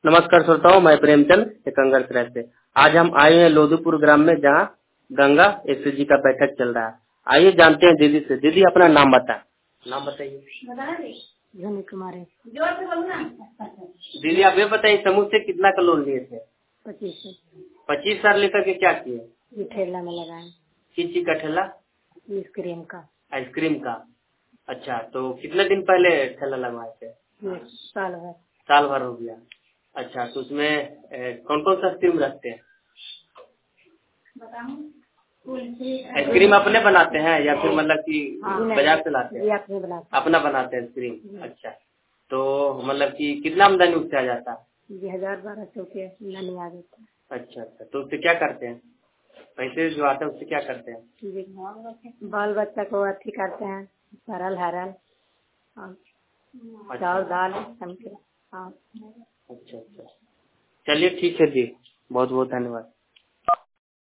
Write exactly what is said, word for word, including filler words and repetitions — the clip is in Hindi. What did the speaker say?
नमस्कार श्रोताओं, मैं प्रेमचंद एकंगरसराय से। आज हम आए हैं लोधीपुर ग्राम में, जहां गंगा एसएसजी का बैठक चल रहा है। आइए जानते हैं दीदी से। दीदी अपना नाम बताएं। नाम बताइए। धनी कुमारी। दीदी आप ये बताइए, समूह से कितना का लोन लिए थे? पच्चीस पच्चीस हजार लेकर के क्या किए? ये ठेला में लगाए। किस चीज का ठेला? आइसक्रीम का। आइसक्रीम का। अच्छा, तो कितने दिन पहले ठेला लगवाए थे? ये साल भर। साल भर हो गया। अच्छा, तो उसमें कौन कौन सा आइसक्रीम रखते हैं? आइसक्रीम अपने बनाते हैं या फिर मतलब कि बाजार से लाते हैं? अपने बनाते अपना बनाते हैं आइसक्रीम। अच्छा, तो मतलब कि कितना आमदनी उससे आ जाता है? ये हजार बारह सौ के नहीं आ जाता। अच्छा अच्छा, तो उससे क्या करते हैं? पैसे जो आते हैं उससे क्या करते हैं? बाल बच्चा को अथी करते हैं, सरल हरल चावल दाल समझे। हाँ अच्छा अच्छा, चलिए ठीक है जी, बहुत बहुत धन्यवाद।